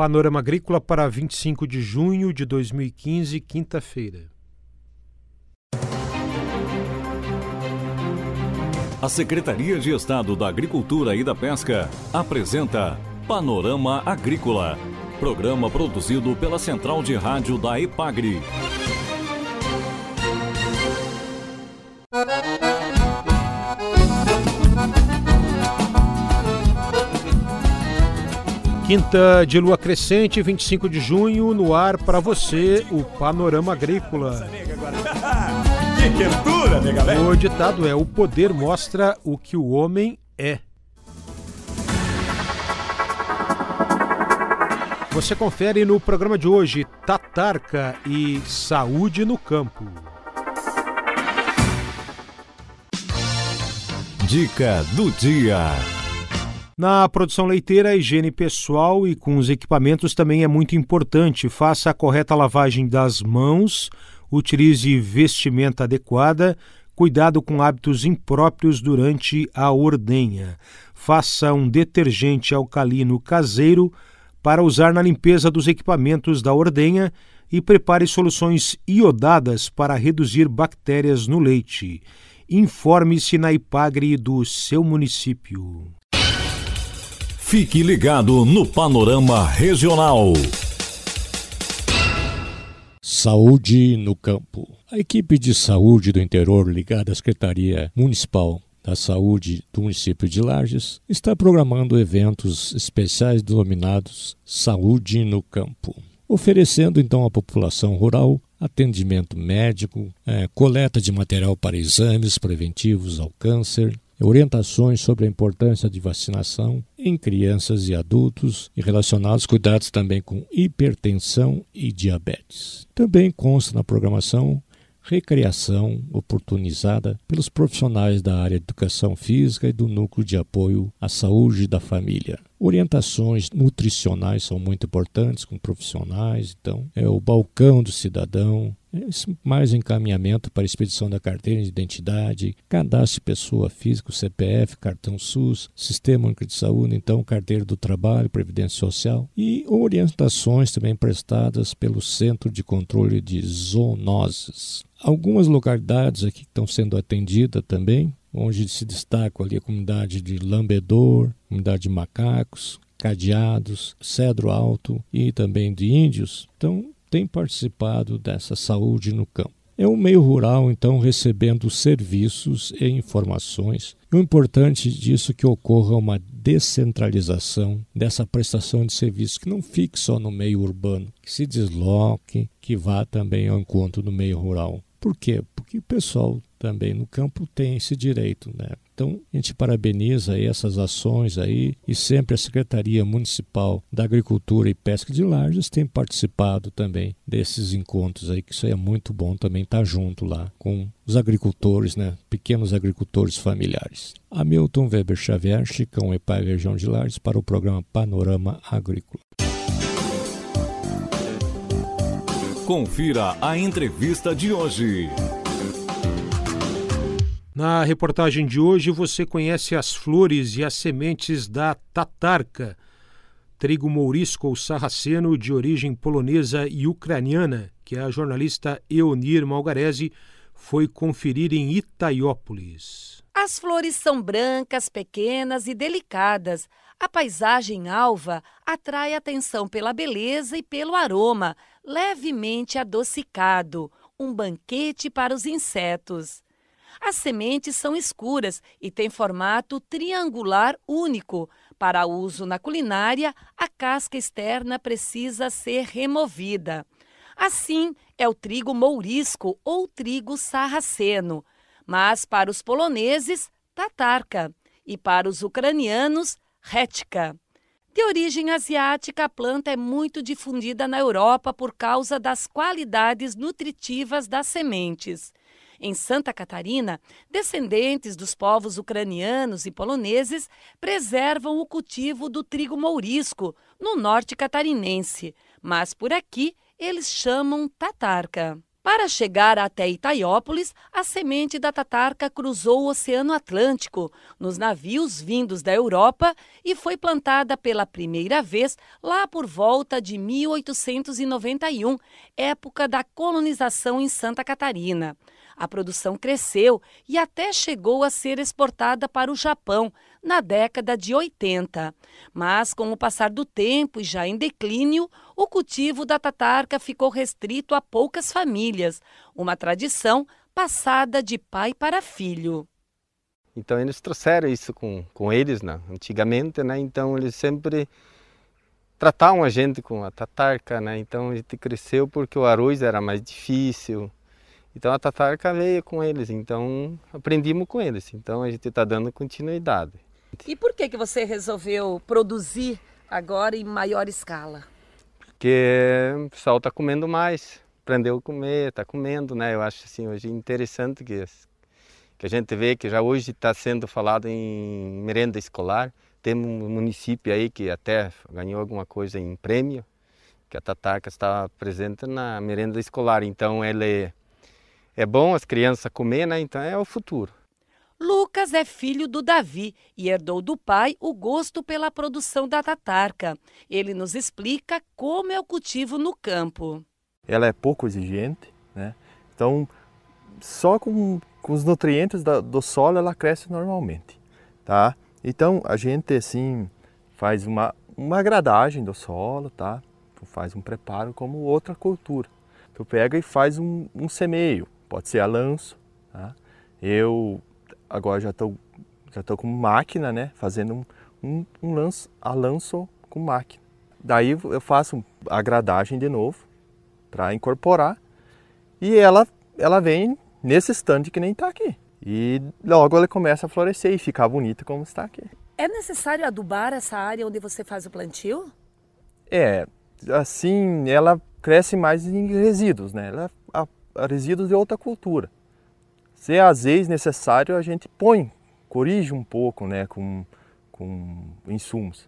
Panorama Agrícola para 25 de junho de 2015, quinta-feira. A Secretaria de Estado da Agricultura e da Pesca apresenta Panorama Agrícola, programa produzido pela Central de Rádio da EPAGRE. Quinta de lua crescente, 25 de junho, no ar para você, o Panorama Agrícola. Que quentura, nega velha! O ditado é: o poder mostra o que o homem é. Você confere no programa de hoje Tatarca e saúde no campo. Dica do dia. Na produção leiteira, a higiene pessoal e com os equipamentos também é muito importante. Faça a correta lavagem das mãos, utilize vestimenta adequada, cuidado com hábitos impróprios durante a ordenha. Faça um detergente alcalino caseiro para usar na limpeza dos equipamentos da ordenha e prepare soluções iodadas para reduzir bactérias no leite. Informe-se na EPAGRE do seu município. Fique ligado no Panorama Regional. Saúde no campo. A equipe de saúde do interior ligada à Secretaria Municipal da Saúde do município de Lages está programando eventos especiais denominados Saúde no Campo, oferecendo então à população rural atendimento médico, coleta de material para exames preventivos ao câncer, orientações sobre a importância de vacinação em crianças e adultos e relacionados cuidados também com hipertensão e diabetes. Também consta na programação recreação oportunizada pelos profissionais da área de educação física e do núcleo de apoio à saúde da família. Orientações nutricionais são muito importantes com profissionais, então o balcão do cidadão, mais encaminhamento para a expedição da carteira de identidade, cadastro de pessoa física, CPF, cartão SUS, Sistema Único de Saúde, então carteira do trabalho, previdência social e orientações também prestadas pelo Centro de Controle de Zoonoses. Algumas localidades aqui que estão sendo atendidas também, onde se destaca ali a comunidade de Lambedor, comunidade de Macacos, Cadeados, Cedro Alto e também de Índios, então tem participado dessa saúde no campo. É um meio rural, então, recebendo serviços e informações. E o importante disso é que ocorra uma descentralização dessa prestação de serviços, que não fique só no meio urbano, que se desloque, que vá também ao encontro do meio rural. Por quê? Porque o pessoal também no campo tem esse direito, né? Então, a gente parabeniza aí essas ações aí e sempre a Secretaria Municipal da Agricultura e Pesca de Lages tem participado também desses encontros aí, que isso aí é muito bom também estar junto lá com os agricultores, né? Pequenos agricultores familiares. Hamilton Weber Xavier, Chicão EPAGRE Região de Lages, para o programa Panorama Agrícola. Confira a entrevista de hoje. Na reportagem de hoje você conhece as flores e as sementes da tatarca, trigo mourisco ou sarraceno de origem polonesa e ucraniana, que a jornalista Eonir Malgarese foi conferir em Itaiópolis. As flores são brancas, pequenas e delicadas. A paisagem alva atrai atenção pela beleza e pelo aroma, levemente adocicado, um banquete para os insetos. As sementes são escuras e têm formato triangular único. Para uso na culinária, a casca externa precisa ser removida. Assim é o trigo mourisco ou trigo sarraceno, mas para os poloneses, tatarca, e para os ucranianos, rética. De origem asiática, a planta é muito difundida na Europa por causa das qualidades nutritivas das sementes. Em Santa Catarina, descendentes dos povos ucranianos e poloneses preservam o cultivo do trigo mourisco no norte catarinense, mas por aqui eles chamam tatarca. Para chegar até Itaiópolis, a semente da tatarca cruzou o Oceano Atlântico nos navios vindos da Europa e foi plantada pela primeira vez lá por volta de 1891, época da colonização em Santa Catarina. A produção cresceu e até chegou a ser exportada para o Japão na década de 80. Mas, com o passar do tempo e já em declínio, o cultivo da tatarca ficou restrito a poucas famílias, uma tradição passada de pai para filho. Então eles trouxeram isso com eles, né? Antigamente, né? Então eles sempre tratavam a gente com a tatarca, né? Então a gente cresceu porque o arroz era mais difícil. Então a tatarca veio com eles, então aprendimos com eles. Então a gente está dando continuidade. E por que você resolveu produzir agora em maior escala? Porque o pessoal está comendo mais, aprendeu a comer, está comendo, né? Eu acho assim, hoje interessante que a gente vê que já hoje está sendo falado em merenda escolar. Tem um município aí que até ganhou alguma coisa em prêmio, que a tatarca está presente na merenda escolar. Então ele é bom as crianças comer, né? Então é o futuro. Lucas é filho do Davi e herdou do pai o gosto pela produção da tatarca. Ele nos explica como é o cultivo no campo. Ela é pouco exigente, né? Então só com os nutrientes do solo ela cresce normalmente, tá? Então a gente assim faz uma gradagem do solo, tá? Faz um preparo como outra cultura. Tu pega e faz um semeio, pode ser a lanço, tá? Eu agora já estou com máquina, né? Fazendo a lanço com máquina. Daí eu faço a gradagem de novo para incorporar e ela vem nesse estande que nem está aqui. E logo ela começa a florescer e ficar bonita como está aqui. É necessário adubar essa área onde você faz o plantio? É, assim ela cresce mais em resíduos, né? Ela resíduos de outra cultura. Se às vezes necessário, a gente corrige um pouco, né, com insumos.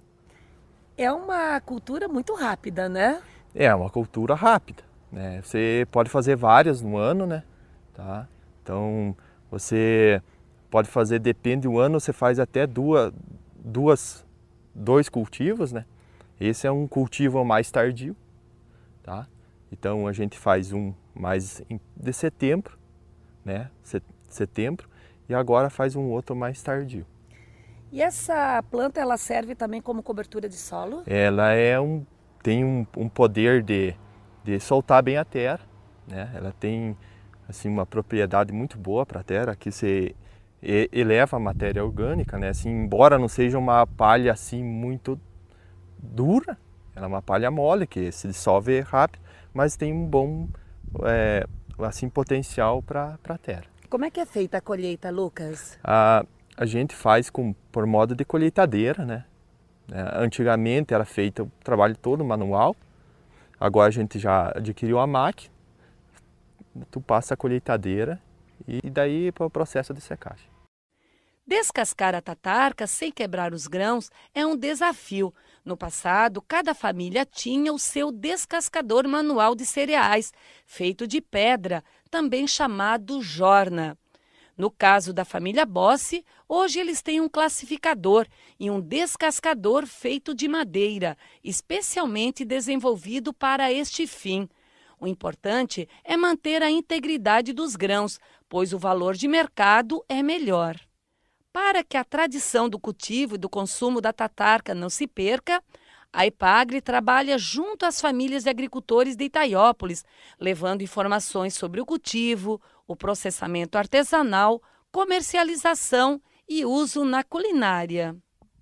É uma cultura muito rápida, né? É uma cultura rápida, né? Você pode fazer várias no ano, né? Tá? Então você pode fazer, depende do ano, você faz até dois cultivos, né? Esse é um cultivo mais tardio, tá? Então a gente faz um mais de setembro, né? Setembro, e agora faz um outro mais tardio. E essa planta ela serve também como cobertura de solo? Ela tem um poder de soltar bem a terra, né? Ela tem assim uma propriedade muito boa para a terra, que você eleva a matéria orgânica, né? Assim, embora não seja uma palha assim muito dura, ela é uma palha mole que se dissolve rápido, mas tem um bom assim potencial para a terra. Como é que é feita a colheita, Lucas? A gente faz por modo de colheitadeira, né? Antigamente era feito o trabalho todo manual, agora a gente já adquiriu a máquina, tu passa a colheitadeira e daí para o processo de secagem. Descascar a tatarca sem quebrar os grãos é um desafio. No passado, cada família tinha o seu descascador manual de cereais, feito de pedra, também chamado jorna. No caso da família Bossi, hoje eles têm um classificador e um descascador feito de madeira, especialmente desenvolvido para este fim. O importante é manter a integridade dos grãos, pois o valor de mercado é melhor. Para que a tradição do cultivo e do consumo da tatarca não se perca, a Epagri trabalha junto às famílias de agricultores de Itaiópolis, levando informações sobre o cultivo, o processamento artesanal, comercialização e uso na culinária.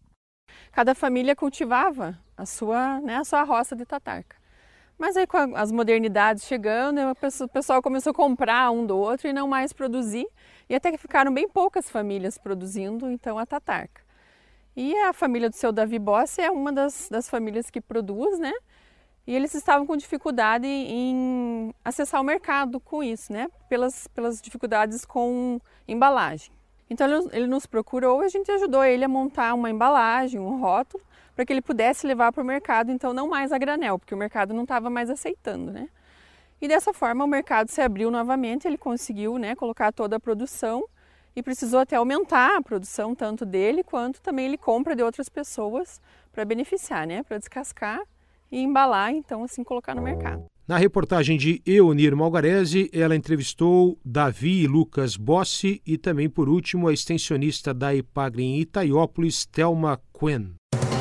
Cada família cultivava a sua roça de tatarca. Mas aí com as modernidades chegando, o pessoal começou a comprar um do outro e não mais produzir. E até que ficaram bem poucas famílias produzindo, então, a tatarca. E a família do seu Davi Bossi é uma das famílias que produz, né? E eles estavam com dificuldade em acessar o mercado com isso, né? Pelas dificuldades com embalagem. Então ele nos procurou e a gente ajudou ele a montar uma embalagem, um rótulo, para que ele pudesse levar para o mercado, então não mais a granel, porque o mercado não estava mais aceitando, né? E dessa forma o mercado se abriu novamente, ele conseguiu, né, colocar toda a produção e precisou até aumentar a produção tanto dele quanto também ele compra de outras pessoas para beneficiar, né, para descascar e embalar, então assim colocar no mercado. Na reportagem de Eonir Malgarese, ela entrevistou Davi e Lucas Bossi e também, por último, a extensionista da EPAGRE em Itaiópolis, Thelma Quen.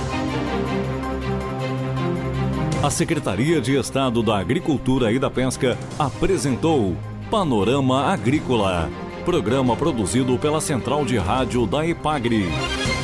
A Secretaria de Estado da Agricultura e da Pesca apresentou Panorama Agrícola, programa produzido pela Central de Rádio da EPAGRE.